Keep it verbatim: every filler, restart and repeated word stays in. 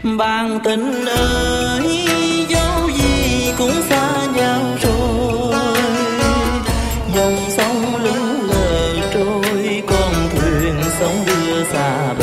Bạn tình ơi, dẫu gì cũng xa nhau rồi. Dòng sông lững lờ trôi, con thuyền sóng đưa xa bờ.